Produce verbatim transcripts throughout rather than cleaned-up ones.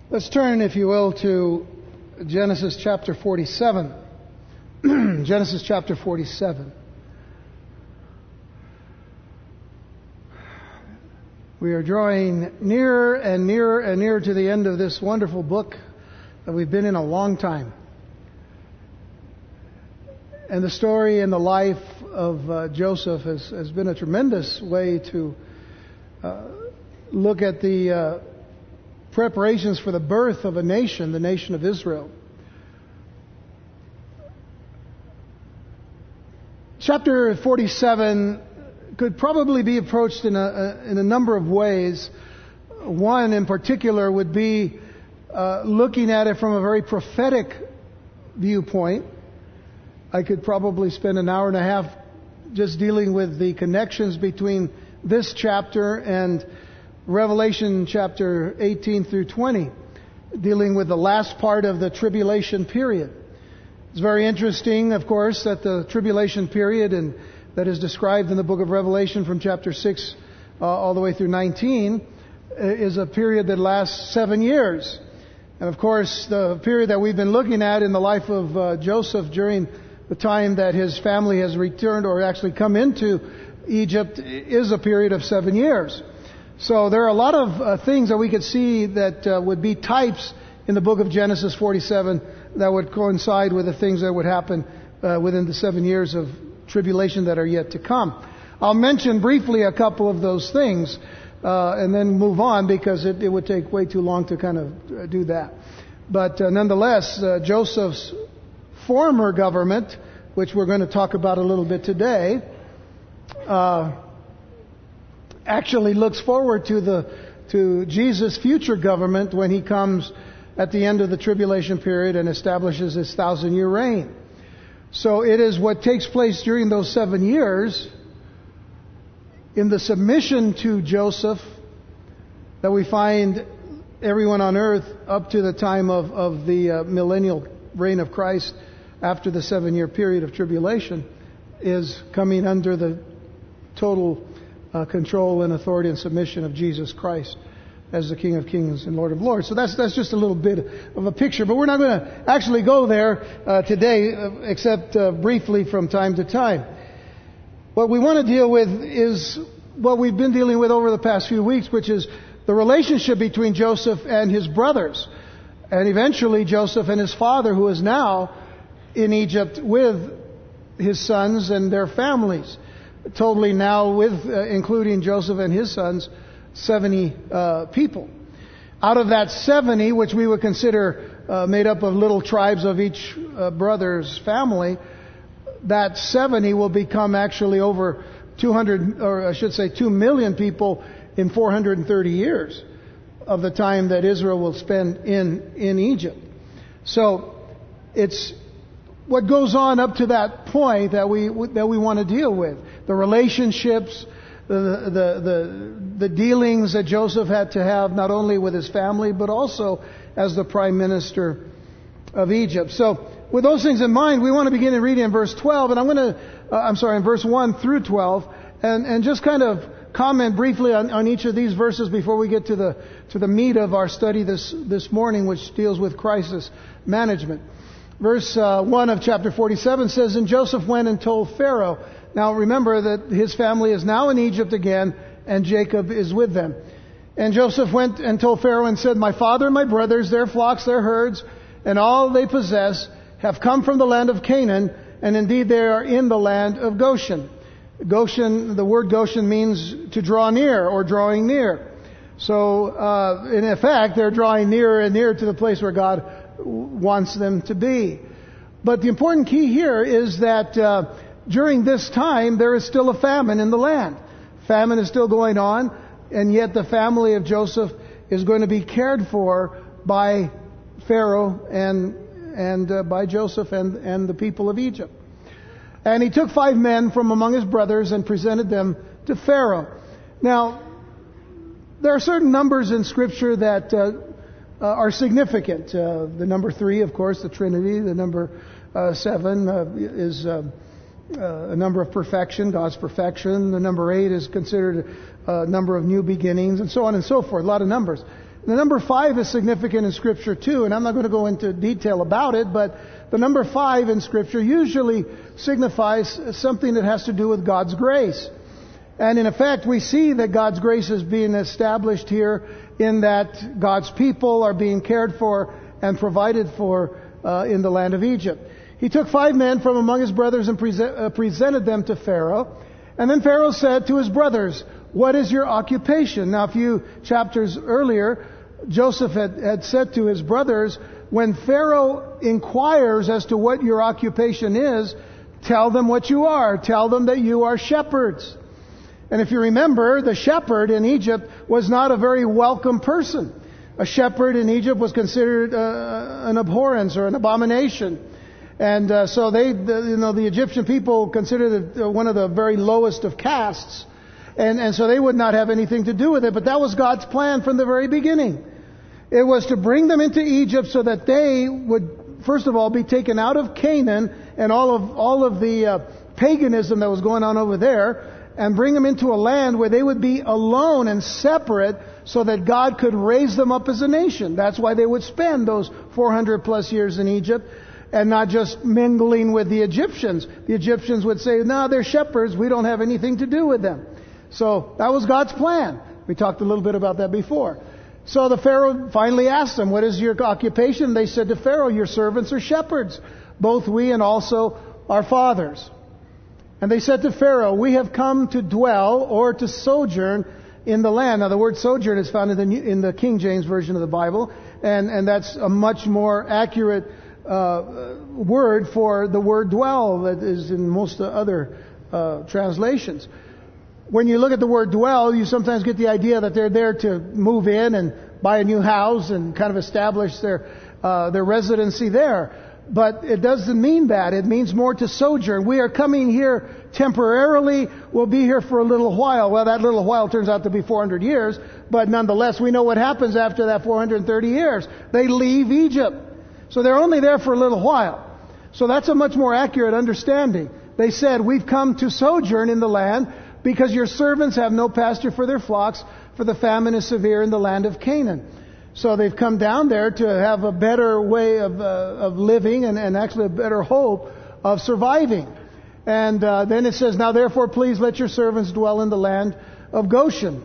Let's turn, if you will, to Genesis chapter forty-seven. Genesis chapter forty-seven. We are drawing nearer and nearer and nearer to the end of this wonderful book that we've been in a long time. And the story and the life of uh, Joseph has, has been a tremendous way to uh, look at the uh, preparations for the birth of a nation, the nation of Israel. Chapter forty-seven could probably be approached in a, in a number of ways. One in particular would be uh, looking at it from a very prophetic viewpoint. I could probably spend an hour and a half just dealing with the connections between this chapter and Revelation chapter eighteen through twenty, dealing with the last part of the tribulation period. It's very interesting, of course, that the tribulation period and that is described in the book of Revelation from chapter six uh, all the way through nineteen is a period that lasts seven years. And of course, the period that we've been looking at in the life of uh, Joseph during the time that his family has returned or actually come into Egypt is a period of seven years. So there are a lot of uh, things that we could see that uh, would be types in the book of Genesis forty-seven that would coincide with the things that would happen uh, within the seven years of tribulation that are yet to come. I'll mention briefly a couple of those things uh, and then move on because it, it would take way too long to kind of do that. But uh, nonetheless, uh, Joseph's former government, which we're going to talk about a little bit today, uh, actually looks forward to the to Jesus' future government when he comes at the end of the tribulation period and establishes his thousand-year reign. So it is what takes place during those seven years in the submission to Joseph that we find everyone on earth up to the time of, of the uh, millennial reign of Christ after the seven-year period of tribulation is coming under the total uh, control and authority and submission of Jesus Christ as the King of Kings and Lord of Lords. So that's that's just a little bit of a picture. But we're not going to actually go there uh, today, uh, except uh, briefly from time to time. What we want to deal with is what we've been dealing with over the past few weeks, which is the relationship between Joseph and his brothers. And eventually Joseph and his father, who is now in Egypt with his sons and their families. Totally now with, uh, including Joseph and his sons, seventy uh, people. Out of that seventy, which we would consider uh, made up of little tribes of each uh, brother's family, that seventy will become actually over two hundred, or I should say two million people in four hundred thirty years of the time that Israel will spend in, in Egypt. So it's what goes on up to that point that we that we want to deal with. The relationships, the, the the the dealings that Joseph had to have not only with his family but also as the prime minister of Egypt. So with those things in mind, we want to begin in reading in verse twelve, and I'm going to uh, I'm sorry, in verse one through twelve, and and just kind of comment briefly on, on each of these verses before we get to the to the meat of our study this this morning, which deals with crisis management. Verse uh, one of chapter forty-seven says, "And Joseph went and told Pharaoh." Now remember that his family is now in Egypt again, and Jacob is with them. "And Joseph went and told Pharaoh and said, My father and my brothers, their flocks, their herds, and all they possess have come from the land of Canaan, and indeed they are in the land of Goshen." Goshen, the word Goshen means to draw near or drawing near. So uh, in effect, they're drawing nearer and nearer to the place where God wants them to be. But the important key here is that uh, during this time there is still a famine in the land. Famine is still going on, and yet the family of Joseph is going to be cared for by Pharaoh and and uh, by Joseph and, and the people of Egypt. "And he took five men from among his brothers and presented them to Pharaoh." Now, there are certain numbers in Scripture that uh, uh, are significant. Uh, the number three, of course, the Trinity. The number uh, seven uh, is uh, uh, a number of perfection, God's perfection. The number eight is considered a number of new beginnings, and so on and so forth. A lot of numbers. The number five is significant in Scripture too, and I'm not going to go into detail about it, but the number five in Scripture usually signifies something that has to do with God's grace. And in effect, we see that God's grace is being established here in that God's people are being cared for and provided for uh, in the land of Egypt. He took five men from among his brothers and present, uh, presented them to Pharaoh. And then Pharaoh said to his brothers, "What is your occupation?" Now, a few chapters earlier, Joseph had, had said to his brothers, when Pharaoh inquires as to what your occupation is, tell them what you are. Tell them that you are shepherds. And if you remember, the shepherd in Egypt was not a very welcome person. A shepherd in Egypt was considered uh, an abhorrence or an abomination. And uh, so they, the, you know, the Egyptian people considered it one of the very lowest of castes. And, and so they would not have anything to do with it. But that was God's plan from the very beginning. It was to bring them into Egypt so that they would, first of all, be taken out of Canaan and all of all of the uh, paganism that was going on over there, and bring them into a land where they would be alone and separate so that God could raise them up as a nation. That's why they would spend those four hundred plus years in Egypt and not just mingling with the Egyptians. The Egyptians would say, "No, they're shepherds. We don't have anything to do with them." So that was God's plan. We talked a little bit about that before. So the Pharaoh finally asked them, "What is your occupation?" They said to Pharaoh, "Your servants are shepherds, both we and also our fathers." And they said to Pharaoh, "We have come to dwell or to sojourn in the land." Now the word sojourn is found in the, New, in the King James Version of the Bible, and, and that's a much more accurate uh, word for the word dwell that is in most other uh, translations. When you look at the word dwell, you sometimes get the idea that they're there to move in and buy a new house and kind of establish their uh, their residency there. But it doesn't mean that. It means more to sojourn. We are coming here temporarily. We'll be here for a little while. Well, that little while turns out to be four hundred years. But nonetheless, we know what happens after that four hundred thirty years. They leave Egypt. So they're only there for a little while. So that's a much more accurate understanding. They said, "We've come to sojourn in the land because your servants have no pasture for their flocks, for the famine is severe in the land of Canaan." So they've come down there to have a better way of, uh, of living and, and actually a better hope of surviving. And uh, then it says, "Now therefore please let your servants dwell in the land of Goshen."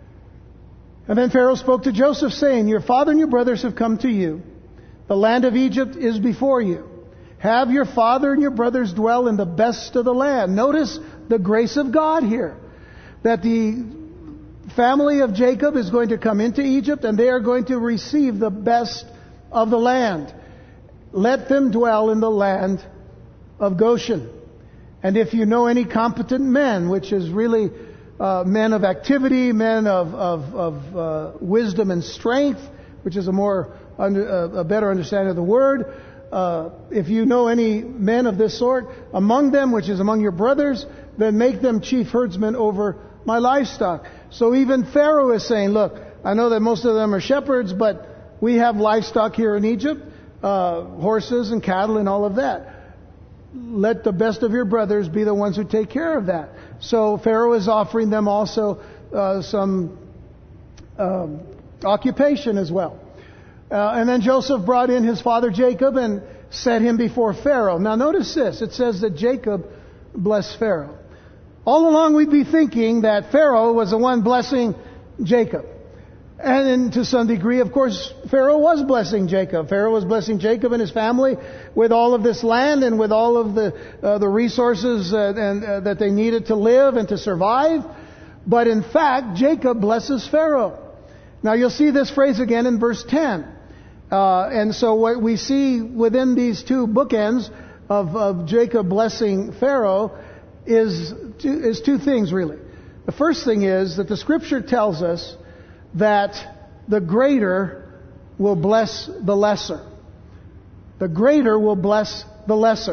And then Pharaoh spoke to Joseph, saying, "Your father and your brothers have come to you. The land of Egypt is before you. Have your father and your brothers dwell in the best of the land." Notice the grace of God here. That the family of Jacob is going to come into Egypt and they are going to receive the best of the land. Let them dwell in the land of Goshen. And if you know any competent men, which is really uh, men of activity, men of, of, of uh, wisdom and strength, which is a more under, uh, a better understanding of the word, Uh, if you know any men of this sort among them, which is among your brothers, then make them chief herdsmen over my livestock. So even Pharaoh is saying, "Look, I know that most of them are shepherds, but we have livestock here in Egypt, uh, horses and cattle and all of that. Let the best of your brothers be the ones who take care of that." So Pharaoh is offering them also uh, some um, occupation as well. Uh, and then Joseph brought in his father Jacob and set him before Pharaoh. Now notice this. It says that Jacob blessed Pharaoh. All along we'd be thinking that Pharaoh was the one blessing Jacob. And in, to some degree, of course, Pharaoh was blessing Jacob. Pharaoh was blessing Jacob and his family with all of this land and with all of the uh, the resources uh, and, uh, that they needed to live and to survive. But in fact, Jacob blesses Pharaoh. Now you'll see this phrase again in verse ten. Uh, and so what we see within these two bookends of, of Jacob blessing Pharaoh is two, is two things really. The first thing is that the Scripture tells us that the greater will bless the lesser. The greater will bless the lesser.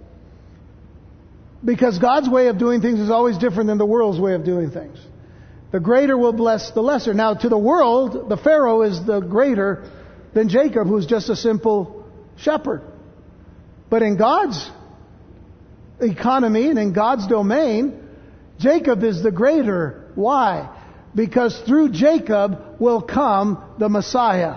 Because God's way of doing things is always different than the world's way of doing things. The greater will bless the lesser. Now to the world, the Pharaoh is the greater than Jacob, who's just a simple shepherd. But in God's economy and in God's domain, Jacob is the greater. Why? because through Jacob will come the Messiah.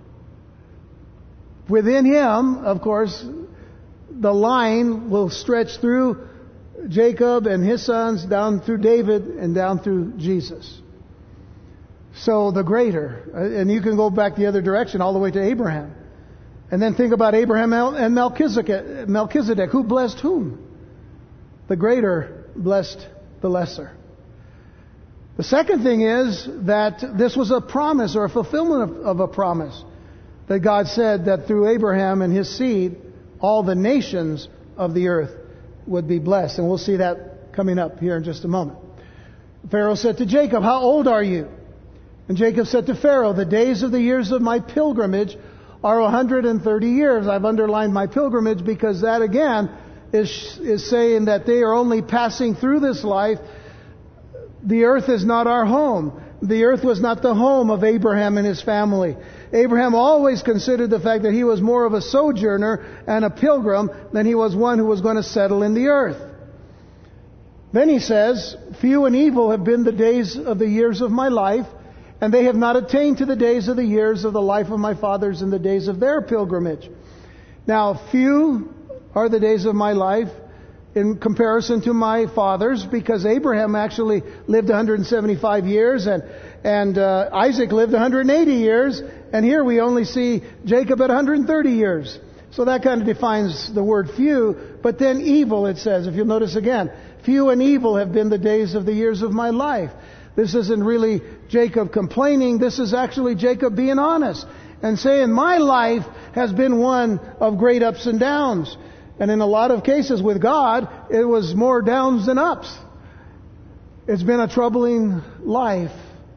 Within him, of course, the line will stretch through Jacob and his sons, down through David, and down through Jesus. So the greater. And you can go back the other direction, all the way to Abraham. And then think about Abraham and Melchizedek. Melchizedek, who blessed whom? The greater blessed the lesser. The second thing is that this was a promise, or a fulfillment of, of a promise, that God said that through Abraham and his seed, all the nations of the earth would be blessed. And we'll see that coming up here in just a moment. Pharaoh said to Jacob, "How old are you?" And Jacob said to Pharaoh, "The days of the years of my pilgrimage are one hundred thirty years. I've underlined my pilgrimage because that again is, is saying that they are only passing through this life. The earth is not our home. The earth was not the home of Abraham and his family. Abraham always considered the fact that he was more of a sojourner and a pilgrim than he was one who was going to settle in the earth. Then he says, "Few and evil have been the days of the years of my life, and they have not attained to the days of the years of the life of my fathers in the days of their pilgrimage." Now, few are the days of my life in comparison to my fathers, because Abraham actually lived one hundred seventy-five years, and and uh, Isaac lived one hundred eighty years, and here we only see Jacob at one hundred thirty years. So that kind of defines the word few. But then evil, it says, if you'll notice again, "Few and evil have been the days of the years of my life." This isn't really Jacob complaining. This is actually Jacob being honest and saying, my life has been one of great ups and downs. And in a lot of cases with God, it was more downs than ups. It's been a troubling life.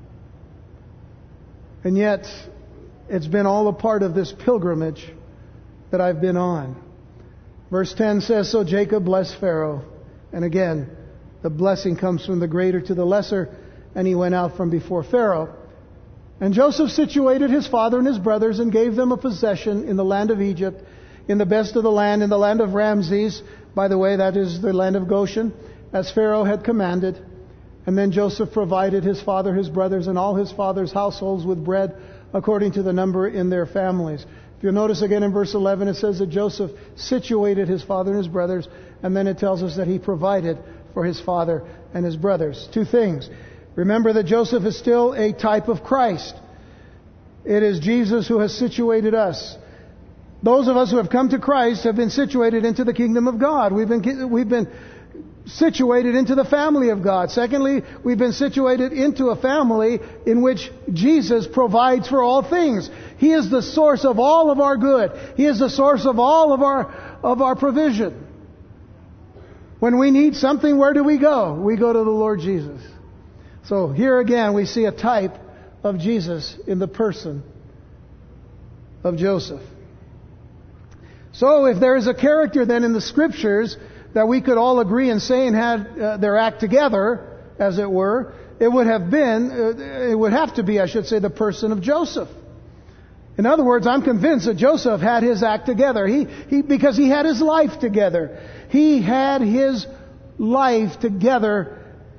And yet, it's been all a part of this pilgrimage that I've been on. Verse ten says, "So Jacob blessed Pharaoh." And again, the blessing comes from the greater to the lesser. "And he went out from before Pharaoh. And Joseph situated his father and his brothers and gave them a possession in the land of Egypt, in the best of the land, in the land of Ramses." By the way, that is the land of Goshen, "as Pharaoh had commanded. And then Joseph provided his father, his brothers, and all his father's households with bread according to the number in their families." If you'll notice again in verse eleven, it says that Joseph situated his father and his brothers, and then it tells us that he provided for his father and his brothers. Two things. Remember that Joseph is still a type of Christ. It is Jesus who has situated us. Those of us who have come to Christ have been situated into the kingdom of God. We've been, we've been situated into the family of God. Secondly, we've been situated into a family in which Jesus provides for all things. He is the source of all of our good. He is the source of all of our, of our provision. When we need something, where do we go? We go to the Lord Jesus. So here again we see a type of Jesus in the person of Joseph. So if there is a character then in the Scriptures that we could all agree in saying had uh, their act together, as it were, it would have been, uh, it would have to be, I should say, the person of Joseph. In other words, I'm convinced that Joseph had his act together. He, he, because he had his life together. He had his life together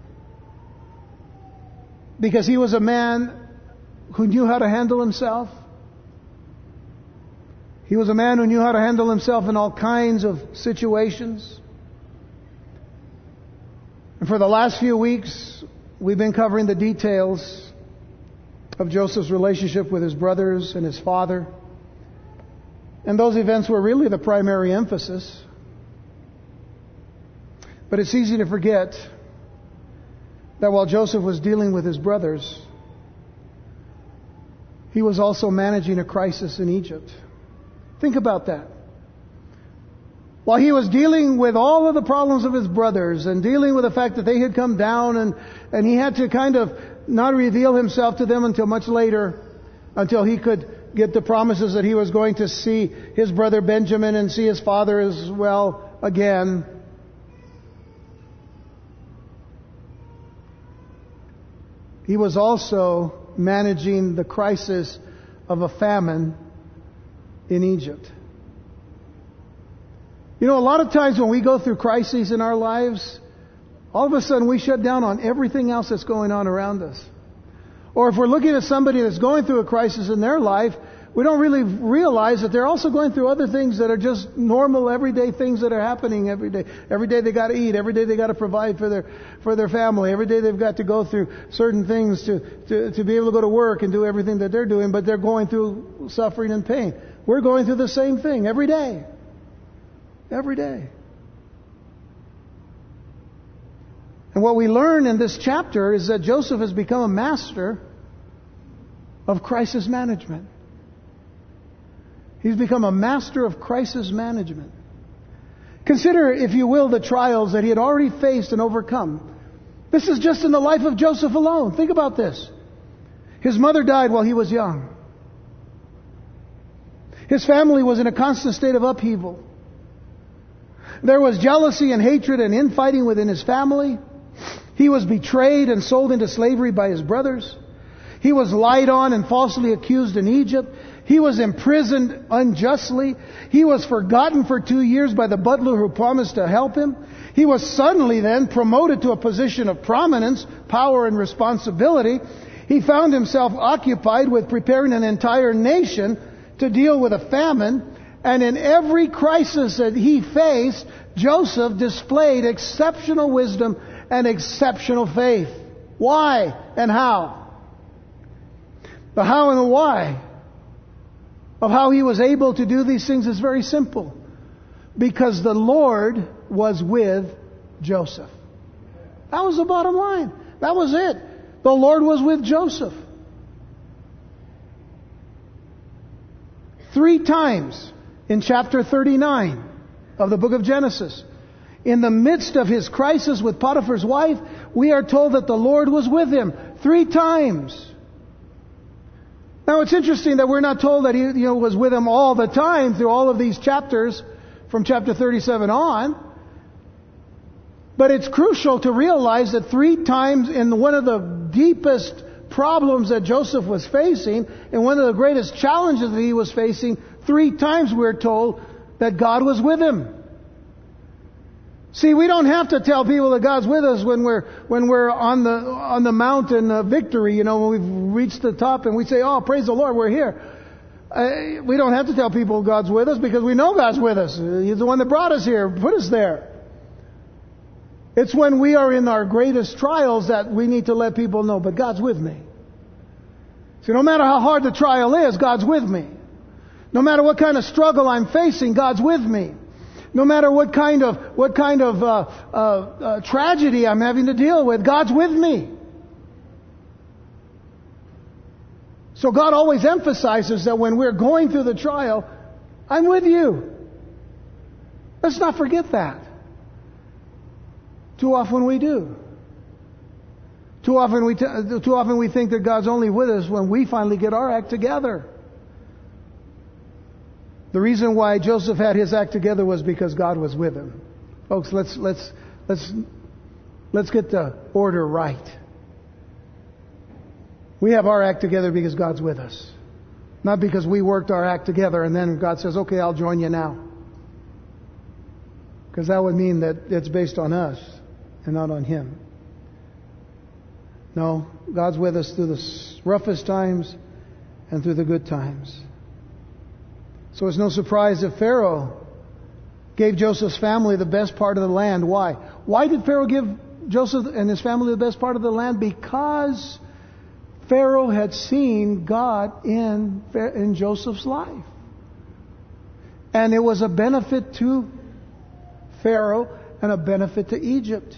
because he was a man who knew how to handle himself. He was a man who knew how to handle himself in all kinds of situations. And for the last few weeks, we've been covering the details of Joseph's relationship with his brothers and his father. And those events were really the primary emphasis. But it's easy to forget that while Joseph was dealing with his brothers, he was also managing a crisis in Egypt. Think about that. While he was dealing with all of the problems of his brothers and dealing with the fact that they had come down and, and he had to kind of not reveal himself to them until much later, until he could get the promises that he was going to see his brother Benjamin and see his father as well again. He was also managing the crisis of a famine in Egypt. You know, a lot of times when we go through crises in our lives, all of a sudden we shut down on everything else that's going on around us. Or if we're looking at somebody that's going through a crisis in their life, we don't really realize that they're also going through other things that are just normal, everyday things that are happening every day. Every day they got to eat. Every day they got to provide for their for their family. Every day they've got to go through certain things to, to, to be able to go to work and do everything that they're doing, but they're going through suffering and pain. We're going through the same thing every day. Every day. And what we learn in this chapter is that Joseph has become a master of crisis management. He's become a master of crisis management. Consider, if you will, the trials that he had already faced and overcome. This is just in the life of Joseph alone. Think about this. His mother died while he was young. His family was in a constant state of upheaval. There was jealousy and hatred and infighting within his family. He was betrayed and sold into slavery by his brothers. He was lied on and falsely accused in Egypt. He was imprisoned unjustly. He was forgotten for two years by the butler who promised to help him. He was suddenly then promoted to a position of prominence, power, and responsibility. He found himself occupied with preparing an entire nation to deal with a famine. And in every crisis that he faced, Joseph displayed exceptional wisdom and exceptional faith. Why and how? The how and the why of how he was able to do these things is very simple. Because the Lord was with Joseph. That was the bottom line. That was it. The Lord was with Joseph. Three times in chapter thirty-nine of the book of Genesis, in the midst of his crisis with Potiphar's wife, we are told that the Lord was with him. Three times. Now it's interesting that we're not told that he you know, was with him all the time through all of these chapters from chapter thirty-seven on. But it's crucial to realize that three times in one of the deepest problems that Joseph was facing, and one of the greatest challenges that he was facing, three times we're told that God was with him. See, we don't have to tell people that God's with us when we're when we're on the on the mountain of victory. You know, when we've reached the top and we say, "Oh, praise the Lord, we're here." Uh, we don't have to tell people God's with us because we know God's with us. He's the one that brought us here, put us there. It's when we are in our greatest trials that we need to let people know, but God's with me. See, no matter how hard the trial is, God's with me. No matter what kind of struggle I'm facing, God's with me. No matter what kind of what kind of uh, uh, uh, tragedy I'm having to deal with, God's with me. So God always emphasizes that when we're going through the trial, I'm with you. Let's not forget that. Too often we do. Too often we t- too often we think that God's only with us when we finally get our act together. The reason why Joseph had his act together was because God was with him. Folks, let's let's let's let's get the order right. We have our act together because God's with us. Not because we worked our act together and then God says, "Okay, I'll join you now." Because that would mean that it's based on us and not on Him. No, God's with us through the roughest times and through the good times. So it's no surprise that Pharaoh gave Joseph's family the best part of the land. Why? Why did Pharaoh give Joseph and his family the best part of the land? Because Pharaoh had seen God in, in Joseph's life. And it was a benefit to Pharaoh and a benefit to Egypt.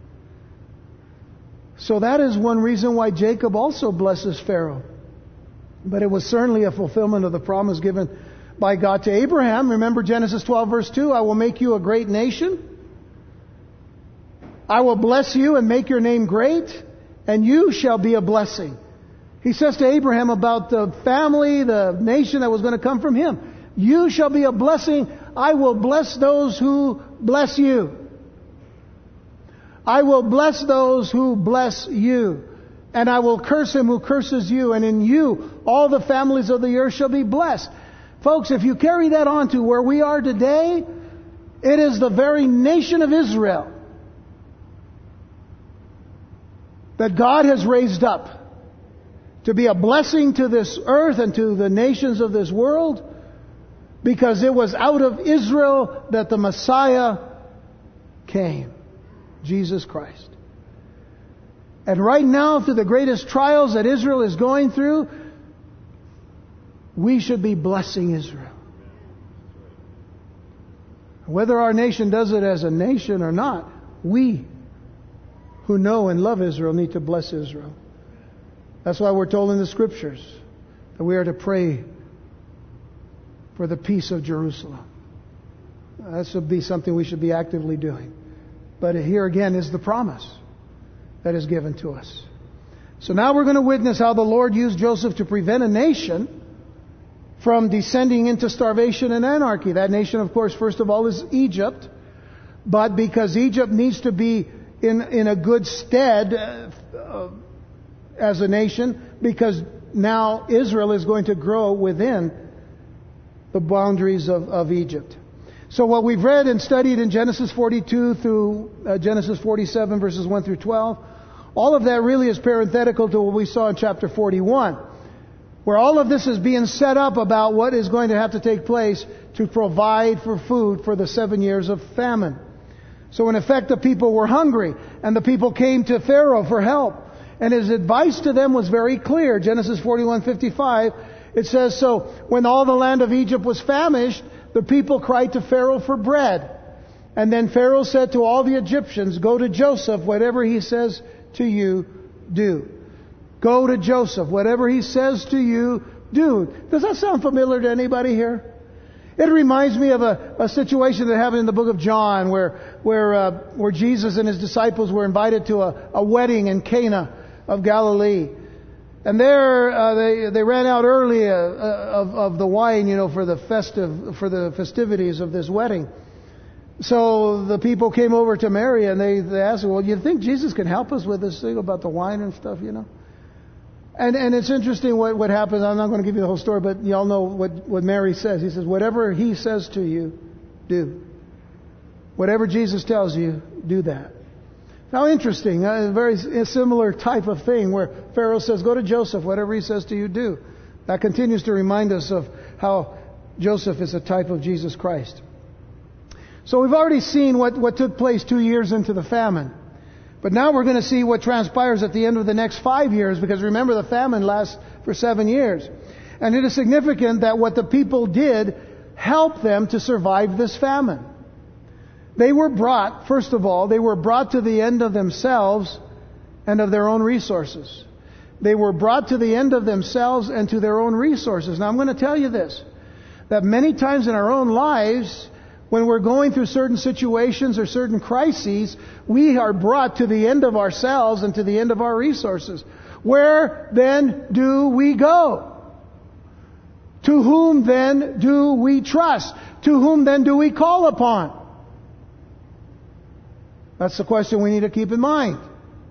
So that is one reason why Jacob also blesses Pharaoh. But it was certainly a fulfillment of the promise given by God to Abraham. Remember Genesis twelve verse two, I will make you a great nation. I will bless you and make your name great, and you shall be a blessing. He says to Abraham about the family, the nation that was going to come from him. You shall be a blessing. I will bless those who bless you. I will bless those who bless you. And I will curse him who curses you. And in you, all the families of the earth shall be blessed. Folks, if you carry that on to where we are today, it is the very nation of Israel that God has raised up to be a blessing to this earth and to the nations of this world, because it was out of Israel that the Messiah came, Jesus Christ. And right now, through the greatest trials that Israel is going through, we should be blessing Israel. Whether our nation does it as a nation or not, we who know and love Israel need to bless Israel. That's why we're told in the Scriptures that we are to pray for the peace of Jerusalem. That should be something we should be actively doing. But here again is the promise that is given to us. So now we're going to witness how the Lord used Joseph to prevent a nation from descending into starvation and anarchy. That nation, of course, first of all, is Egypt. But because Egypt needs to be in, in a good stead uh, as a nation, because now Israel is going to grow within the boundaries of, of Egypt. So what we've read and studied in Genesis forty-two through uh, Genesis forty-seven, verses one through twelve, all of that really is parenthetical to what we saw in chapter forty-one, where all of this is being set up about what is going to have to take place to provide for food for the seven years of famine. So in effect, the people were hungry, and the people came to Pharaoh for help. And his advice to them was very clear. Genesis forty-one fifty-five, it says, "So when all the land of Egypt was famished, the people cried to Pharaoh for bread. And then Pharaoh said to all the Egyptians, 'Go to Joseph, whatever he says to you, do.'" Go to Joseph, whatever he says to you, do. Does that sound familiar to anybody here? It reminds me of a, a situation that happened in the book of John, where where uh, where Jesus and his disciples were invited to a, a wedding in Cana of Galilee. And there uh, they they ran out early uh, of of the wine, you know, for the festive for the festivities of this wedding. So the people came over to Mary and they they asked her, "Well, you think Jesus can help us with this thing about the wine and stuff, you know?" And and it's interesting what what happens. I'm not going to give you the whole story, but y'all know what what Mary says. He says, "Whatever he says to you, do. Whatever Jesus tells you, do that." Now, interesting, a very similar type of thing where Pharaoh says, "Go to Joseph, whatever he says to you, do." That continues to remind us of how Joseph is a type of Jesus Christ. So we've already seen what, what took place two years into the famine. But now we're going to see what transpires at the end of the next five years, because remember, the famine lasts for seven years. And it is significant that what the people did helped them to survive this famine. They were brought, first of all, they were brought to the end of themselves and of their own resources. They were brought to the end of themselves and to their own resources. Now I'm going to tell you this, that many times in our own lives, when we're going through certain situations or certain crises, we are brought to the end of ourselves and to the end of our resources. Where then do we go? To whom then do we trust? To whom then do we call upon? That's the question we need to keep in mind.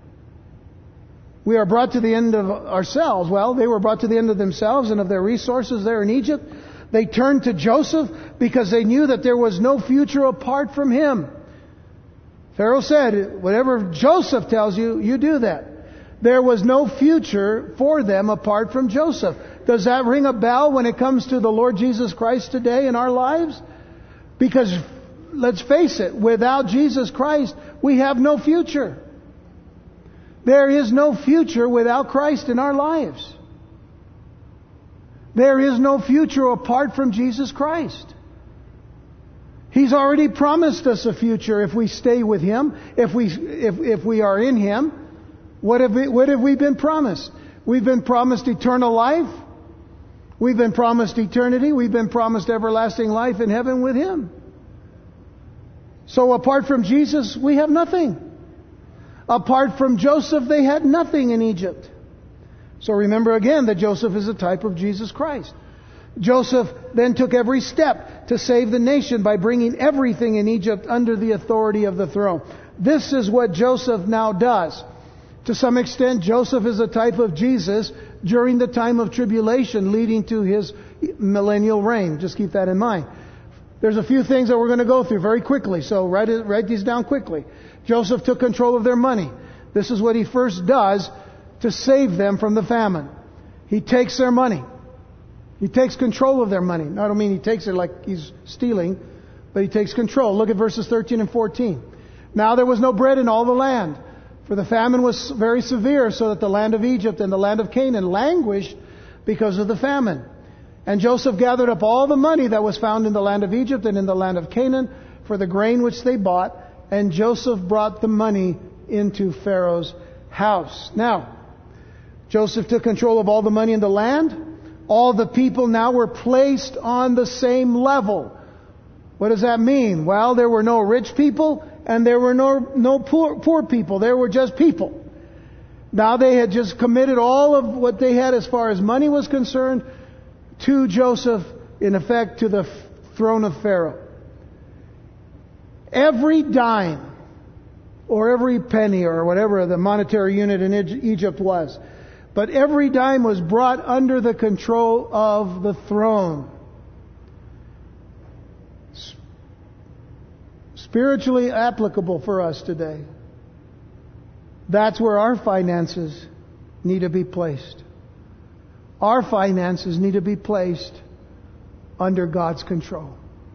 We are brought to the end of ourselves. Well, they were brought to the end of themselves and of their resources there in Egypt. They turned to Joseph because they knew that there was no future apart from him. Pharaoh said, "Whatever Joseph tells you, you do that." There was no future for them apart from Joseph. Does that ring a bell when it comes to the Lord Jesus Christ today in our lives? Because let's face it, without Jesus Christ, we have no future. There is no future without Christ in our lives. There is no future apart from Jesus Christ. He's already promised us a future if we stay with Him, if we if if we are in Him. What have we, what have we been promised? We've been promised eternal life. We've been promised eternity. We've been promised everlasting life in heaven with Him. So apart from Jesus, we have nothing. Apart from Joseph, they had nothing in Egypt. So remember again that Joseph is a type of Jesus Christ. Joseph then took every step to save the nation by bringing everything in Egypt under the authority of the throne. This is what Joseph now does. To some extent, Joseph is a type of Jesus during the time of tribulation leading to His millennial reign. Just keep that in mind. There's a few things that we're going to go through very quickly, so write it, write these down quickly. Joseph took control of their money. This is what he first does to save them from the famine. He takes their money. He takes control of their money. I don't mean he takes it like he's stealing, but he takes control. Look at verses thirteen and fourteen. Now there was no bread in all the land, for the famine was very severe, so that the land of Egypt and the land of Canaan languished because of the famine. And Joseph gathered up all the money that was found in the land of Egypt and in the land of Canaan for the grain which they bought, and Joseph brought the money into Pharaoh's house. Now, Joseph took control of all the money in the land. All the people now were placed on the same level. What does that mean? Well, there were no rich people and there were no, no poor, poor people. There were just people. Now they had just committed all of what they had as far as money was concerned to Joseph, in effect to the f- throne of Pharaoh. Every dime or every penny or whatever the monetary unit in Egypt was, but every dime was brought under the control of the throne. Spiritually applicable for us today. That's where our finances need to be placed. Our finances need to be placed under God's control.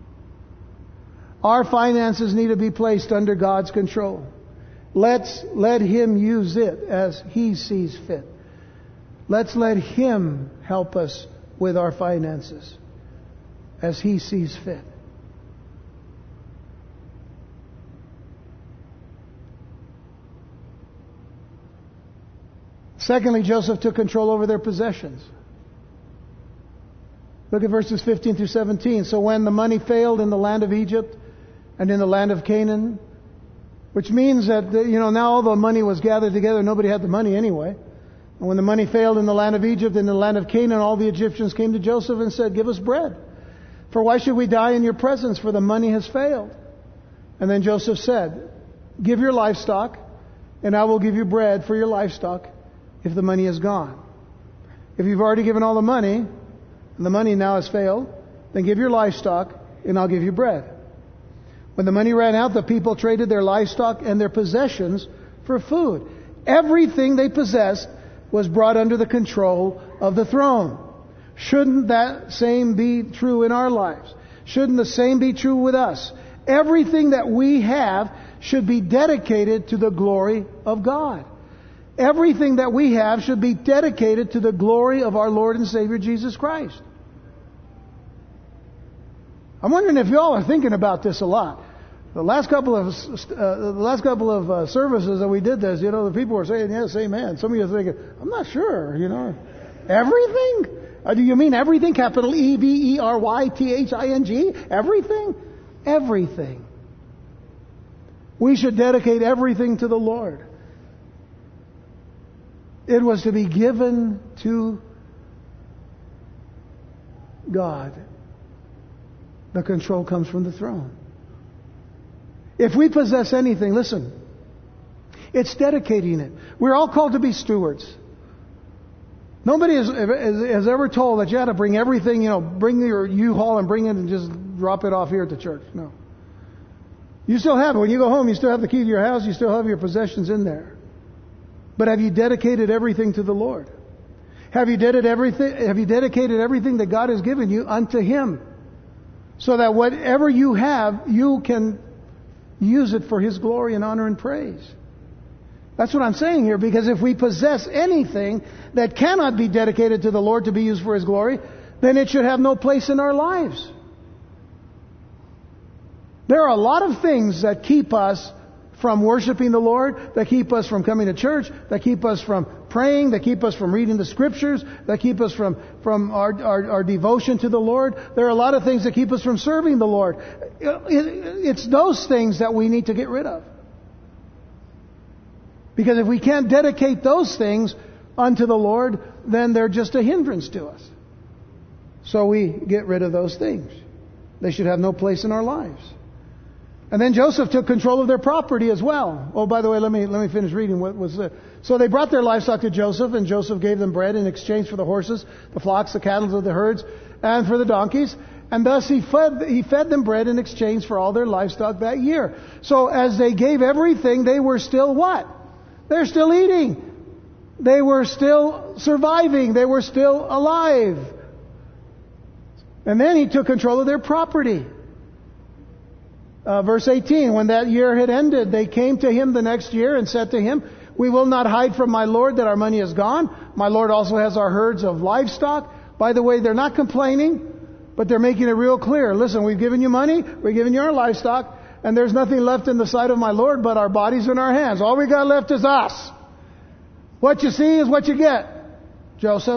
Our finances need to be placed under God's control. Let's let Him use it as He sees fit. Let's let Him help us with our finances as He sees fit. Secondly, Joseph took control over their possessions. Look at verses fifteen through seventeen. So when the money failed in the land of Egypt and in the land of Canaan, which means that, you know, now all the money was gathered together, nobody had the money anyway. And when the money failed in the land of Egypt and in the land of Canaan, all the Egyptians came to Joseph and said, "Give us bread. For why should we die in your presence? For the money has failed." And then Joseph said, "Give your livestock, and I will give you bread for your livestock if the money is gone. If you've already given all the money, and the money now has failed, then give your livestock, and I'll give you bread." When the money ran out, the people traded their livestock and their possessions for food. Everything they possessed was brought under the control of the throne. Shouldn't that same be true in our lives? Shouldn't the same be true with us? Everything that we have should be dedicated to the glory of God. Everything that we have should be dedicated to the glory of our Lord and Savior Jesus Christ. I'm wondering if y'all are thinking about this a lot. The last couple of uh, the last couple of uh, services that we did this, you know, the people were saying yes, amen. Some of you are thinking, I'm not sure, you know, everything. Uh, do you mean everything? Capital E V E R Y T H I N G? Everything, everything. We should dedicate everything to the Lord. It was to be given to God. The control comes from the throne. If we possess anything, listen, it's dedicating it. We're all called to be stewards. Nobody has, has ever told that you had to bring everything, you know, bring your U-Haul and bring it and just drop it off here at the church. No. You still have it. When you go home, you still have the key to your house. You still have your possessions in there. But have you dedicated everything to the Lord? Have you dedicated everything, have you dedicated everything that God has given you unto Him? So that whatever you have, you can use it for His glory and honor and praise. That's what I'm saying here, because if we possess anything that cannot be dedicated to the Lord to be used for His glory, then it should have no place in our lives. There are a lot of things that keep us from worshiping the Lord, that keep us from coming to church, that keep us from praying, that keep us from reading the Scriptures, that keep us from, from our, our, our devotion to the Lord. There are a lot of things that keep us from serving the Lord. It's those things that we need to get rid of. Because if we can't dedicate those things unto the Lord, then they're just a hindrance to us. So we get rid of those things. They should have no place in our lives. And then Joseph took control of their property as well. Oh, by the way, let me let me finish reading what was there. So they brought their livestock to Joseph, and Joseph gave them bread in exchange for the horses, the flocks, the cattle of the herds, and for the donkeys. And thus he fed he fed them bread in exchange for all their livestock that year. So as they gave everything, they were still what? They're still eating. they were still surviving. They were still alive. And then he took control of their property. Uh, verse eighteen, when that year had ended, they came to him the next year and said to him, "We will not hide from my Lord that our money is gone. My Lord also has our herds of livestock." By the way, they're not complaining, but they're making it real clear. Listen, we've given you money, we've given you our livestock, and there's nothing left in the sight of my Lord but our bodies in our hands. All we got left is us. What you see is what you get, Joseph.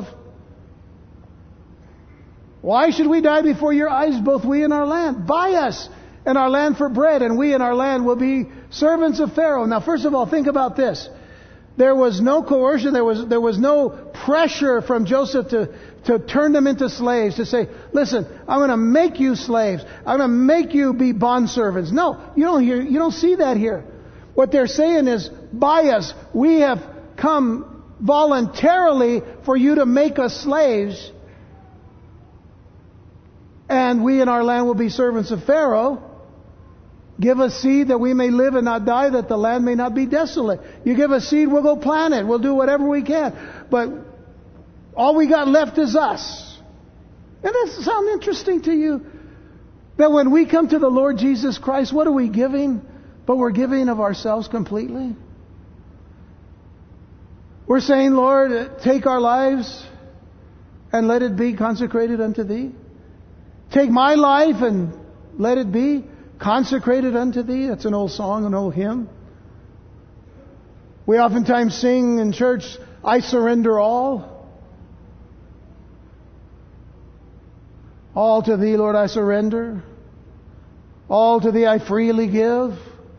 Why should we die before your eyes, both we and our land? Buy us and our land for bread, and we and our land will be servants of Pharaoh. Now, first of all, think about this. There was no coercion, there was there was no pressure from Joseph to, to turn them into slaves, to say, listen, I'm going to make you slaves. I'm going to make you be bondservants. No, you don't hear, you don't see that here. What they're saying is, buy us. We have come voluntarily for you to make us slaves, and we and our land will be servants of Pharaoh. Give us seed that we may live and not die, that the land may not be desolate. You give us seed, we'll go plant it. We'll do whatever we can. But all we got left is us. And does that sound interesting to you? That when we come to the Lord Jesus Christ, what are we giving? But we're giving of ourselves completely. We're saying, Lord, take our lives and let it be consecrated unto Thee. Take my life and let it be consecrated unto Thee. That's an old song, an old hymn. We oftentimes sing in church, I surrender all. All to Thee, Lord, I surrender. All to Thee I freely give.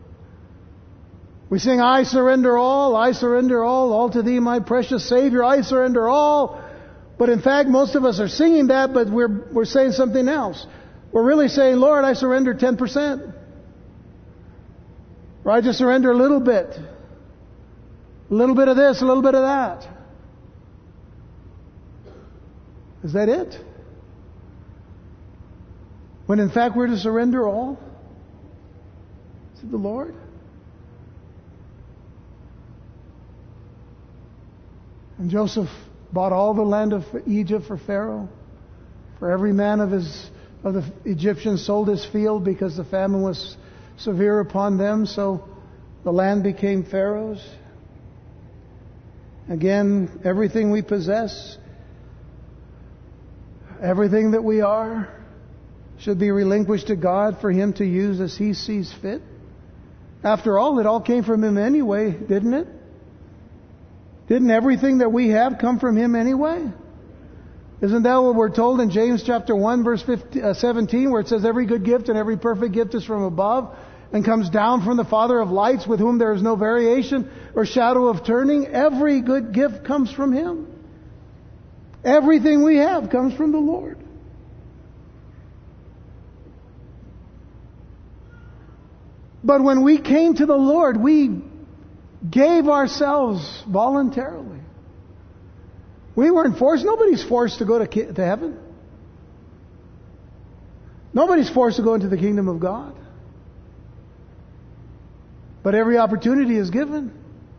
We sing, I surrender all, I surrender all, all to Thee, my precious Savior, I surrender all. But in fact, most of us are singing that, but we're we're saying something else. We're really saying, Lord, I surrender ten percent. Or I just surrender a little bit. A little bit of this, a little bit of that. Is that it? When in fact we're to surrender all to the Lord? And Joseph bought all the land of Egypt for Pharaoh. For every man of his of the Egyptians sold his field because the famine was severe upon them. So the land became Pharaoh's. Again, everything we possess, everything that we are, should be relinquished to God for Him to use as He sees fit. After all, it all came from Him anyway, didn't it? Didn't everything that we have come from Him anyway? Isn't that what we're told in James chapter one, verse fifteen, uh, seventeen, where it says, every good gift and every perfect gift is from above and comes down from the Father of lights, with whom there is no variation or shadow of turning? Every good gift comes from Him. Everything we have comes from the Lord. But when we came to the Lord, we gave ourselves voluntarily. We weren't forced. Nobody's forced to go to, ki- to heaven. Nobody's forced to go into the kingdom of God. But every opportunity is given.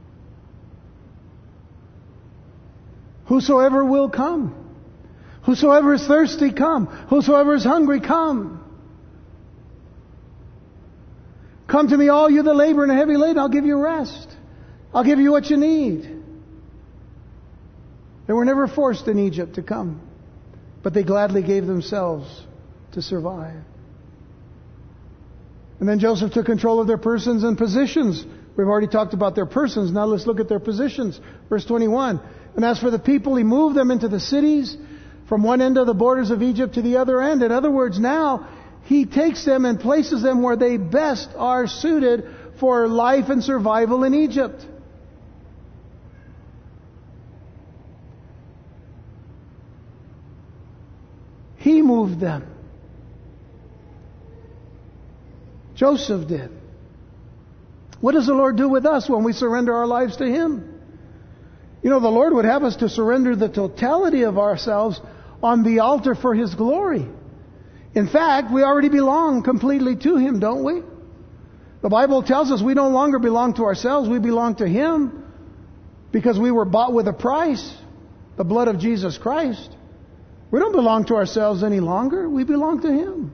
Whosoever will come. Whosoever is thirsty, come. Whosoever is hungry, come. Come to me, all you that labor and are heavy laden. I'll give you rest. I'll give you what you need. They were never forced in Egypt to come, but they gladly gave themselves to survive. And then Joseph took control of their persons and positions. We've already talked about their persons. Now let's look at their positions. Verse twenty-one. And as for the people, he moved them into the cities from one end of the borders of Egypt to the other end. In other words, now he takes them and places them where they best are suited for life and survival in Egypt. He moved them. Joseph did. What does the Lord do with us when we surrender our lives to Him? You know, the Lord would have us to surrender the totality of ourselves on the altar for His glory. In fact, we already belong completely to Him, don't we? The Bible tells us we no longer belong to ourselves, we belong to Him. Because we were bought with a price, the blood of Jesus Christ. We don't belong to ourselves any longer. We belong to Him.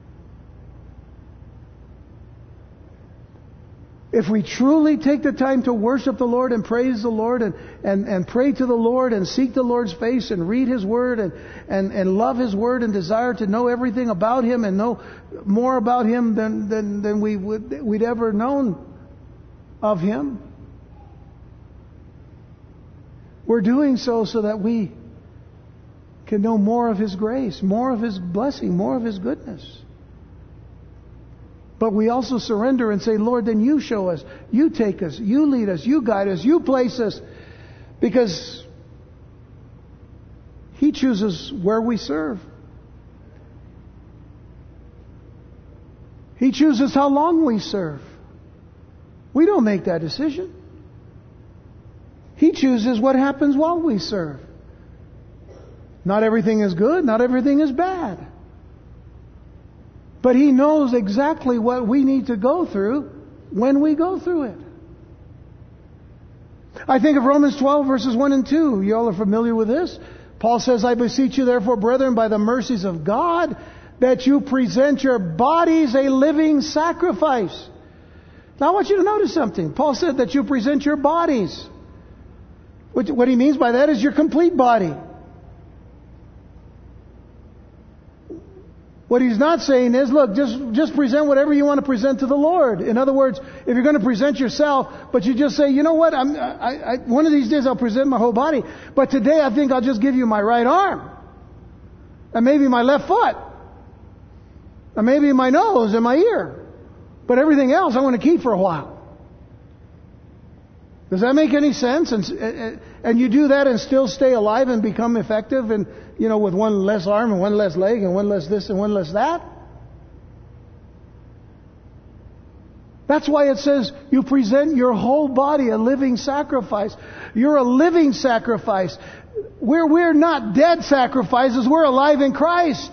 If we truly take the time to worship the Lord and praise the Lord and, and, and pray to the Lord and seek the Lord's face and read His Word and, and, and love His Word and desire to know everything about Him and know more about Him than, than, than we would, we'd ever known of Him, we're doing so so that we can know more of His grace, more of His blessing, more of His goodness. But we also surrender and say, Lord, then You show us, You take us, You lead us, You guide us, You place us. Because He chooses where we serve. He chooses how long we serve. We don't make that decision. He chooses what happens while we serve. Not everything is good, not everything is bad. But He knows exactly what we need to go through when we go through it. I think of Romans twelve verses one and two. You all are familiar with this. Paul says, I beseech you therefore, brethren, by the mercies of God, that you present your bodies a living sacrifice. Now I want you to notice something. Paul said that you present your bodies. What he means by that is your complete body. What he's not saying is, look, just, just present whatever you want to present to the Lord. In other words, if you're going to present yourself, but you just say, you know what, I'm, I, I, one of these days I'll present my whole body, but today I think I'll just give you my right arm. And maybe my left foot. And maybe my nose and my ear. But everything else I want to keep for a while. Does that make any sense? And, and you do that and still stay alive and become effective and, you know, with one less arm and one less leg and one less this and one less that? That's why it says you present your whole body a living sacrifice. You're a living sacrifice. We're, we're not dead sacrifices. We're alive in Christ.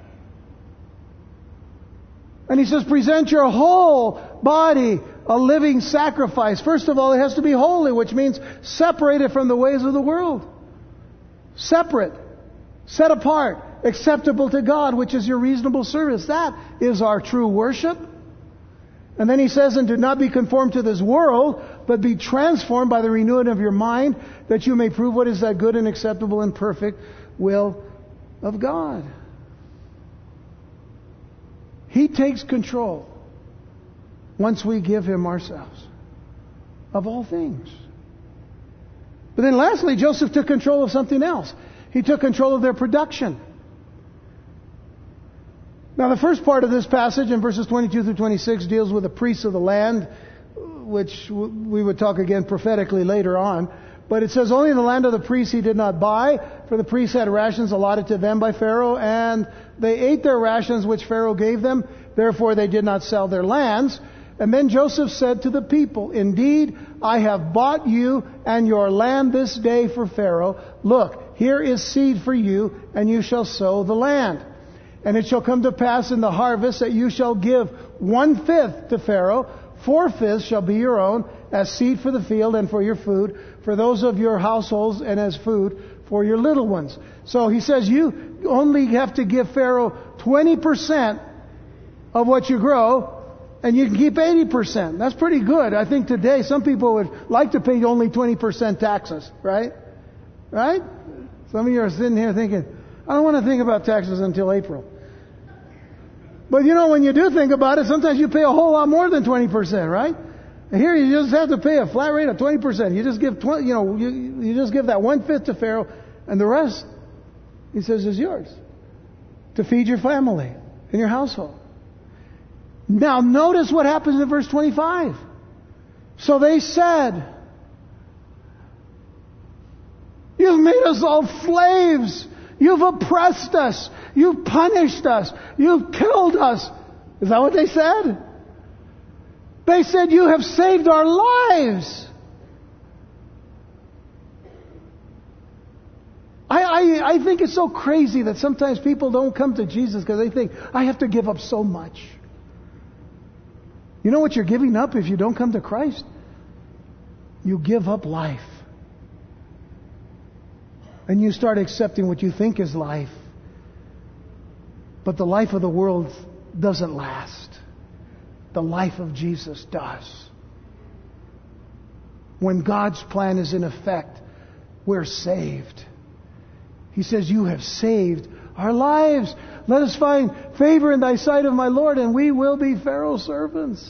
And he says present your whole body a living sacrifice. First of all, it has to be holy, which means separated from the ways of the world. Separate. Set apart. Acceptable to God, which is your reasonable service. That is our true worship. And then he says, and do not be conformed to this world, but be transformed by the renewing of your mind, that you may prove what is that good and acceptable and perfect will of God. He takes control once we give Him ourselves of all things. But then lastly, Joseph took control of something else. He took control of their production. Now the first part of this passage in verses twenty-two through twenty-six deals with the priests of the land, which we would talk again prophetically later on. But it says, only in the land of the priests he did not buy, for the priests had rations allotted to them by Pharaoh, and they ate their rations which Pharaoh gave them. Therefore they did not sell their lands. And then Joseph said to the people, indeed, I have bought you and your land this day for Pharaoh. Look, here is seed for you, and you shall sow the land. And it shall come to pass in the harvest that you shall give one-fifth to Pharaoh. Four-fifths shall be your own, as seed for the field and for your food, for those of your households, and as food for your little ones. So he says you only have to give Pharaoh twenty percent of what you grow, and you can keep eighty percent. That's pretty good. I think today some people would like to pay only twenty percent taxes, right? Right? Some of you are sitting here thinking, I don't want to think about taxes until April. But you know, when you do think about it, sometimes you pay a whole lot more than twenty percent, right? And here you just have to pay a flat rate of twenty percent. You just give twenty, you know, you, you just give that one-fifth to Pharaoh, and the rest, he says, is yours to feed your family and your household. Now notice what happens in verse twenty-five. So they said, you've made us all slaves. You've oppressed us. You've punished us. You've killed us. Is that what they said? They said, you have saved our lives. I, I, I think it's so crazy that sometimes people don't come to Jesus because they think, I have to give up so much. You know what you're giving up if you don't come to Christ? You give up life. and you start accepting what you think is life. But the life of the world doesn't last. The life of Jesus does. When God's plan is in effect, we're saved. He says, you have saved our lives. Let us find favor in thy sight, of my Lord, and we will be Pharaoh's servants.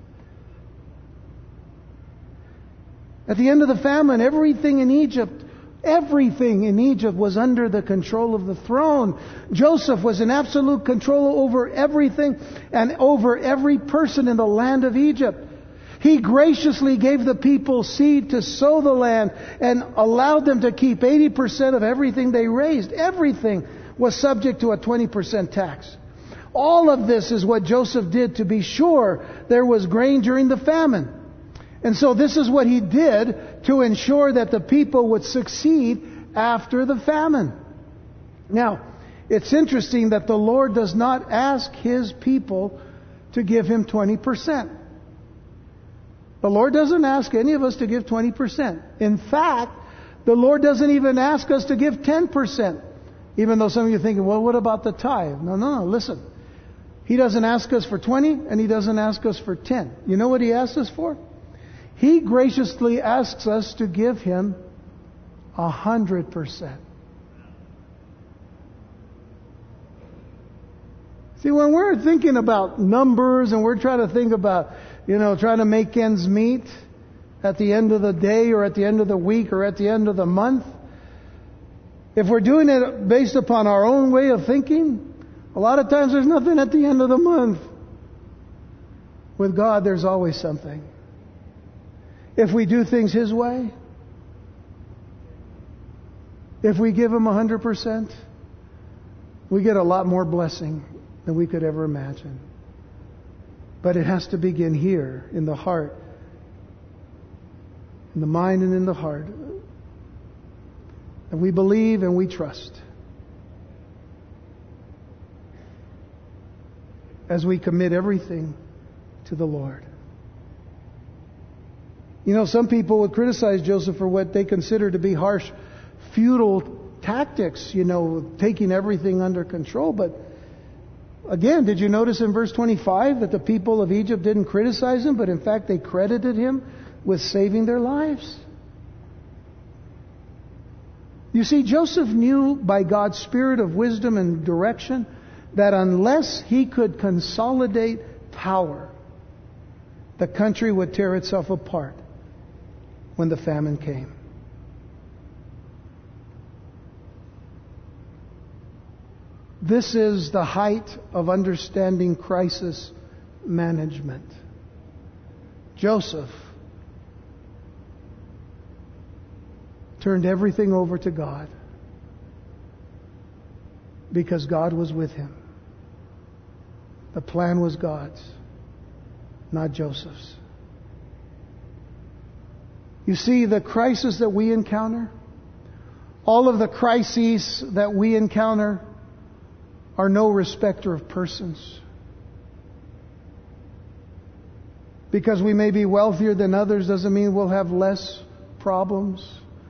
At the end of the famine, everything in Egypt, everything in Egypt was under the control of the throne. Joseph was in absolute control over everything and over every person in the land of Egypt. He graciously gave the people seed to sow the land and allowed them to keep eighty percent of everything they raised. Everything was subject to a twenty percent tax. All of this is what Joseph did to be sure there was grain during the famine. And so this is what he did to ensure that the people would succeed after the famine. Now, it's interesting that the Lord does not ask His people to give Him twenty percent. The Lord doesn't ask any of us to give twenty percent. In fact, the Lord doesn't even ask us to give ten percent. Even though some of you are thinking, well, what about the tithe? No, no, no, listen. He doesn't ask us for twenty and He doesn't ask us for ten. You know what He asks us for? He graciously asks us to give Him a hundred percent. See, when we're thinking about numbers and we're trying to think about, you know, trying to make ends meet at the end of the day or at the end of the week or at the end of the month, if we're doing it based upon our own way of thinking, a lot of times there's nothing at the end of the month. With God, there's always something. If we do things His way, if we give Him a hundred percent, we get a lot more blessing than we could ever imagine. But it has to begin here, in the heart, in the mind and in the heart. And we believe and we trust. As we commit everything to the Lord. You know, some people would criticize Joseph for what they consider to be harsh, feudal tactics, you know, taking everything under control. But again, did you notice in verse twenty-five that the people of Egypt didn't criticize him, but in fact they credited him with saving their lives? You see, Joseph knew by God's Spirit of wisdom and direction that unless he could consolidate power, the country would tear itself apart when the famine came. This is the height of understanding crisis management. Joseph turned everything over to God because God was with him. The plan was God's, not Joseph's. You see, the crisis that we encounter, all of the crises that we encounter, are no respecter of persons. Because we may be wealthier than others doesn't mean we'll have less problems,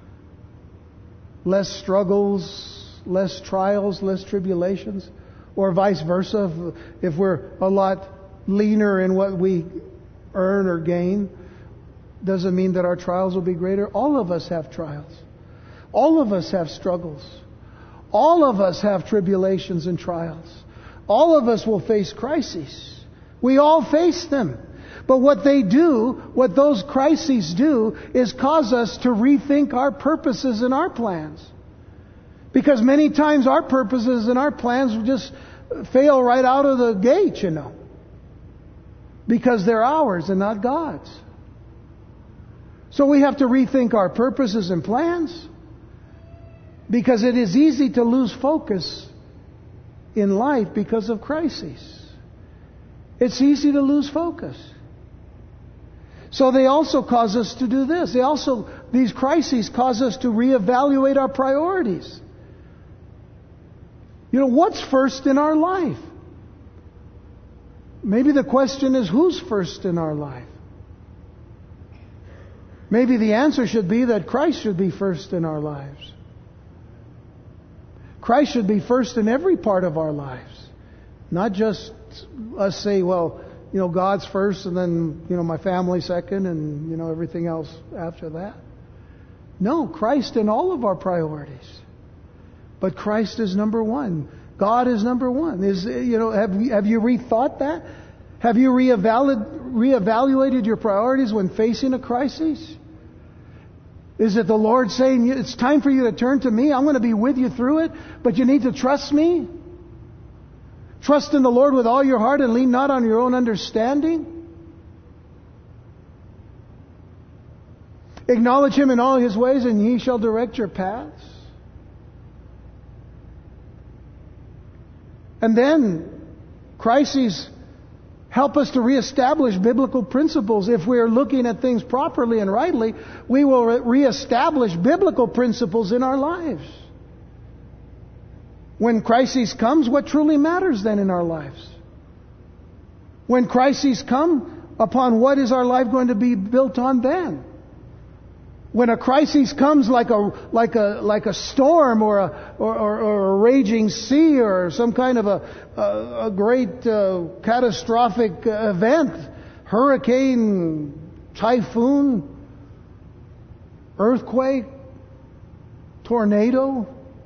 less struggles, less trials, less tribulations, or vice versa. If we're a lot leaner in what we earn or gain, doesn't mean that our trials will be greater. All of us have trials. All of us have struggles. All of us have tribulations and trials. All of us will face crises. We all face them. But what they do, what those crises do, is cause us to rethink our purposes and our plans. Because many times our purposes and our plans just fail right out of the gate, you know. Because they're ours and not God's. So we have to rethink our purposes and plans. Because it is easy to lose focus in life because of crises. It's easy to lose focus. So they also cause us to do this. They also, these crises cause us to reevaluate our priorities. You know, what's first in our life? Maybe the question is, who's first in our life? Maybe the answer should be that Christ should be first in our lives. Christ should be first in every part of our lives. Not just us say, well, you know, God's first and then, you know, my family second and, you know, everything else after that. No, Christ in all of our priorities. But Christ is number one. God is number one. Is, you know, have you, have you rethought that? Have you reevaluated, reevaluated your priorities when facing a crisis? Is it the Lord saying, it's time for you to turn to me, I'm going to be with you through it, but you need to trust me? Trust in the Lord with all your heart and lean not on your own understanding? Acknowledge Him in all His ways and He shall direct your paths. And then, crises help us to reestablish biblical principles. If we are looking at things properly and rightly, we will reestablish biblical principles in our lives. When crises comes, what truly matters then in our lives? When crises come, upon what is our life going to be built on then? When a crisis comes like a like a like a storm or a or, or, or a raging sea or some kind of a a, a great uh, catastrophic event, hurricane, typhoon, earthquake, tornado.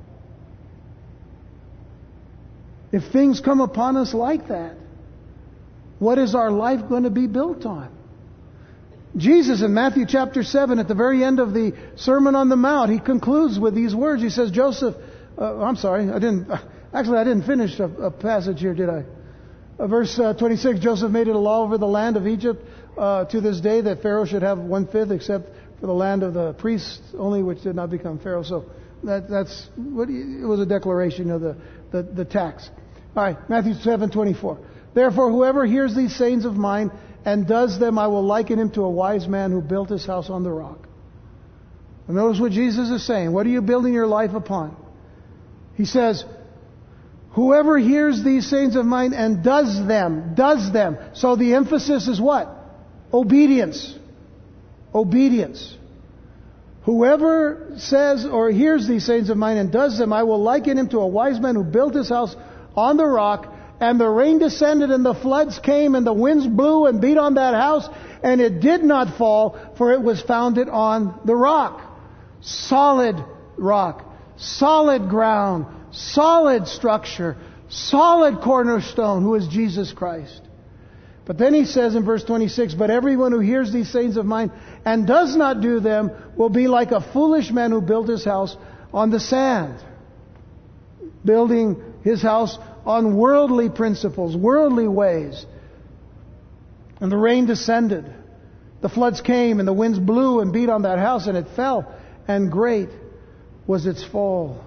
If things come upon us like that, what is our life going to be built on? Jesus in Matthew chapter seven, at the very end of the Sermon on the Mount, He concludes with these words. He says, Joseph, uh, I'm sorry, I didn't, actually I didn't finish a, a passage here, did I? Uh, verse uh, twenty-six, Joseph made it a law over the land of Egypt uh, to this day that Pharaoh should have one-fifth except for the land of the priests only, which did not become Pharaoh. So that, that's, what he, it was a declaration of the, the, the tax. All right, Matthew seven twenty-four. Therefore, whoever hears these sayings of mine and does them, I will liken him to a wise man who built his house on the rock. And notice what Jesus is saying. What are you building your life upon? He says, whoever hears these sayings of mine and does them, does them. So the emphasis is what? Obedience. Obedience. Whoever says or hears these sayings of mine and does them, I will liken him to a wise man who built his house on the rock. And the rain descended and the floods came and the winds blew and beat on that house. And it did not fall, for it was founded on the rock. Solid rock. Solid ground. Solid structure. Solid cornerstone, who is Jesus Christ. But then he says in verse twenty-six, but everyone who hears these sayings of mine and does not do them will be like a foolish man who built his house on the sand. Building his house on worldly principles, worldly ways. And the rain descended. The floods came and the winds blew and beat on that house and it fell. And great was its fall.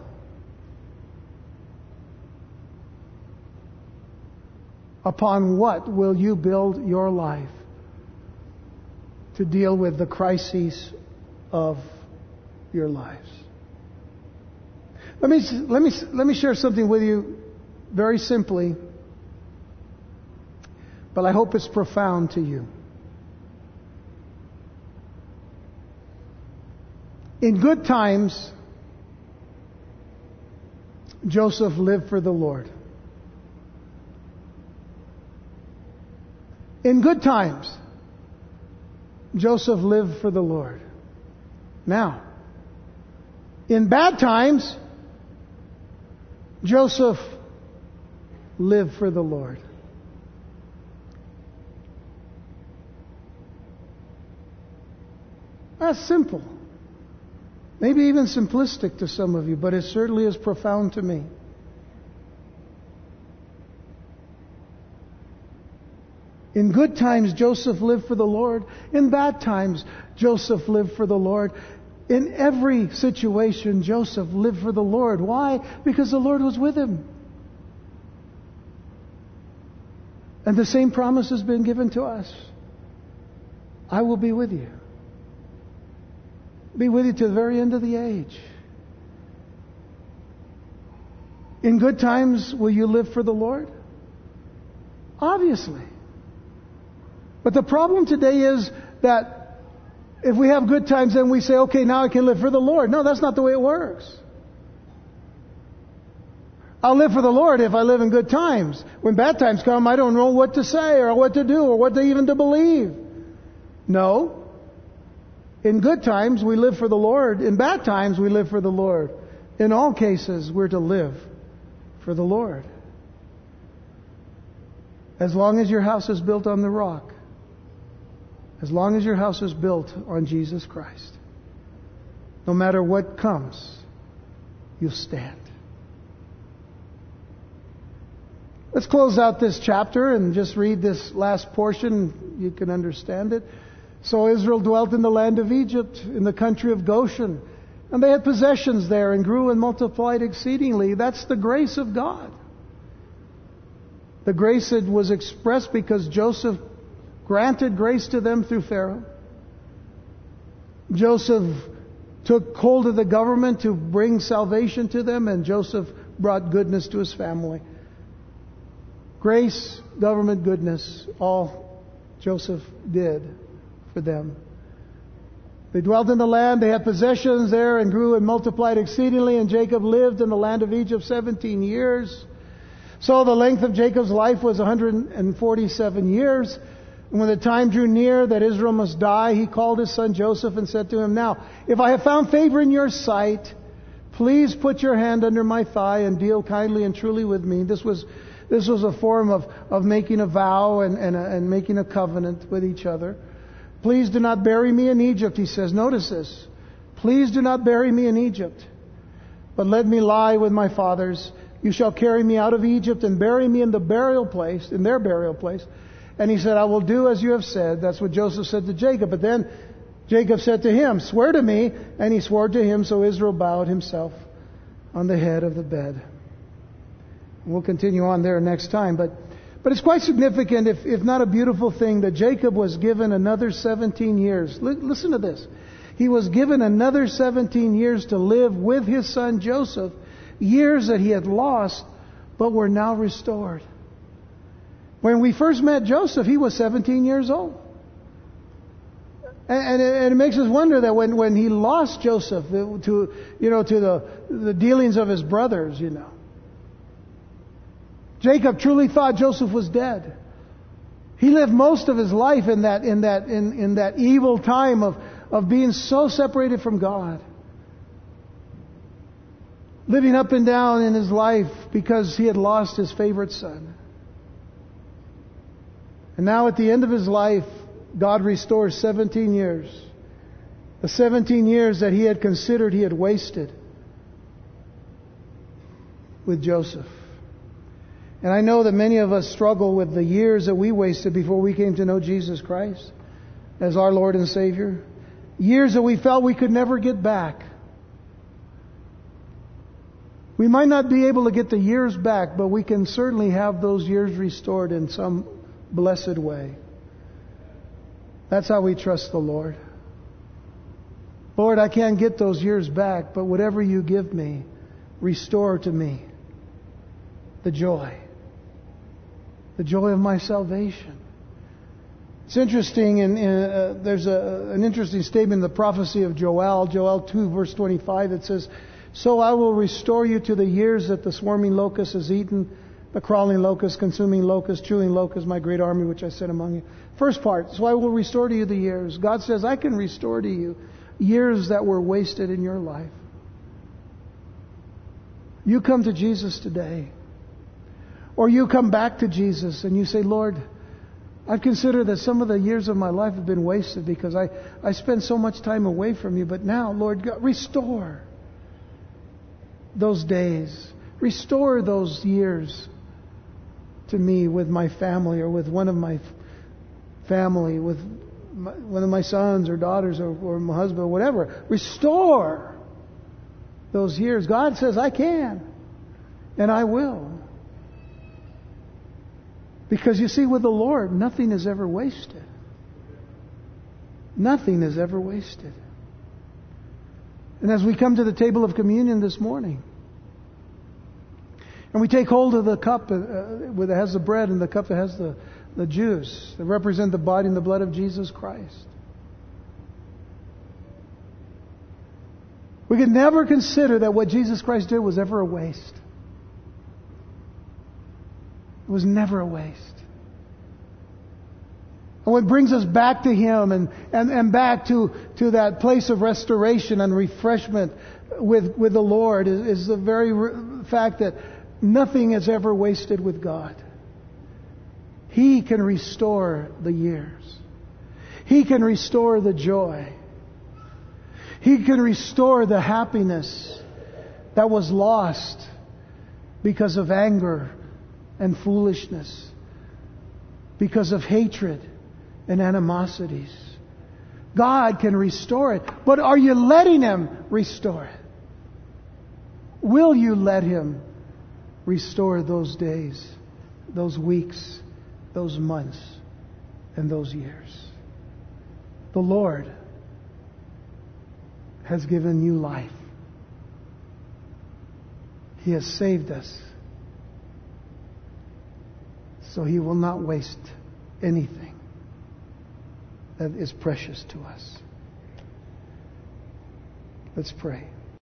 Upon what will you build your life to deal with the crises of your lives? Let me, let me, let me share something with you very simply, but I hope it's profound to you. In good times, Joseph lived for the Lord. In good times, Joseph lived for the Lord. Now, in bad times, Joseph lived for the Lord. That's simple. Maybe even simplistic to some of you, but it certainly is profound to me. In good times, Joseph lived for the Lord. In bad times, Joseph lived for the Lord. In every situation, Joseph lived for the Lord. Why? Because the Lord was with him. And the same promise has been given to us. I will be with you. Be with you to the very end of the age. In good times, will you live for the Lord? Obviously. But the problem today is that if we have good times, then we say, okay, now I can live for the Lord. No, that's not the way it works. I'll live for the Lord if I live in good times. When bad times come, I don't know what to say or what to do or what to even to believe. No. In good times, we live for the Lord. In bad times, we live for the Lord. In all cases, we're to live for the Lord. As long as your house is built on the rock. As long as your house is built on Jesus Christ. No matter what comes, you'll stand. Let's close out this chapter and just read this last portion. You can understand it. So Israel dwelt in the land of Egypt, in the country of Goshen. And they had possessions there and grew and multiplied exceedingly. That's the grace of God. The grace that was expressed because Joseph granted grace to them through Pharaoh. Joseph took hold of the government to bring salvation to them, and Joseph brought goodness to his family. Grace, government, goodness, all Joseph did for them. They dwelt in the land, they had possessions there and grew and multiplied exceedingly, and Jacob lived in the land of Egypt seventeen years. So the length of Jacob's life was one hundred forty-seven years. And when the time drew near that Israel must die, he called his son Joseph and said to him, "Now, if I have found favor in your sight, please put your hand under my thigh and deal kindly and truly with me." This was This was a form of, of making a vow and, and, and making a covenant with each other. "Please do not bury me in Egypt," he says. Notice this. "Please do not bury me in Egypt, but let me lie with my fathers. You shall carry me out of Egypt and bury me in the burial place, in their burial place." And he said, "I will do as you have said." That's what Joseph said to Jacob. But then Jacob said to him, "Swear to me." And he swore to him, so Israel bowed himself on the head of the bed. We'll continue on there next time. But but it's quite significant, if, if not a beautiful thing, that Jacob was given another seventeen years. L- listen to this. He was given another seventeen years to live with his son Joseph. Years that he had lost, but were now restored. When we first met Joseph, he was seventeen years old. And, and, it, and it makes us wonder that when, when he lost Joseph to, you know, to the, the dealings of his brothers, you know, Jacob truly thought Joseph was dead. He lived most of his life in that in that in, in that evil time of, of being so separated from God. Living up and down in his life because he had lost his favorite son. And now at the end of his life, God restores seventeen years. The seventeen years that he had considered he had wasted with Joseph. And I know that many of us struggle with the years that we wasted before we came to know Jesus Christ as our Lord and Savior. Years that we felt we could never get back. We might not be able to get the years back, but we can certainly have those years restored in some blessed way. That's how we trust the Lord. Lord, I can't get those years back, but whatever you give me, restore to me the joy. The joy of my salvation. It's interesting, and uh, there's a, an interesting statement in the prophecy of Joel, Joel two, verse twenty-five, that says, "So I will restore you to the years that the swarming locust has eaten, the crawling locust, consuming locust, chewing locust, my great army which I sent among you." First part, so I will restore to you the years. God says, I can restore to you years that were wasted in your life. You come to Jesus today. Or you come back to Jesus and you say, "Lord, I've considered that some of the years of my life have been wasted because I, I spent so much time away from you. But now, Lord God, restore those days. Restore those years to me with my family or with one of my family, with my, one of my sons or daughters or, or my husband or whatever. Restore those years." God says, I can and I will. Because you see, with the Lord, nothing is ever wasted. Nothing is ever wasted. And as we come to the table of communion this morning, and we take hold of the cup uh, that has the bread and the cup that has the, the juice, that represent the body and the blood of Jesus Christ, we can never consider that what Jesus Christ did was ever a waste. It was never a waste. And what brings us back to Him and, and, and back to, to that place of restoration and refreshment with, with the Lord is, is the very re- fact that nothing is ever wasted with God. He can restore the years. He can restore the joy. He can restore the happiness that was lost because of anger and foolishness, because of hatred and animosities. God can restore it. But are you letting Him restore it? Will you let Him restore those days, those weeks, those months, and those years? The Lord has given you life. He has saved us. So He will not waste anything that is precious to us. Let's pray.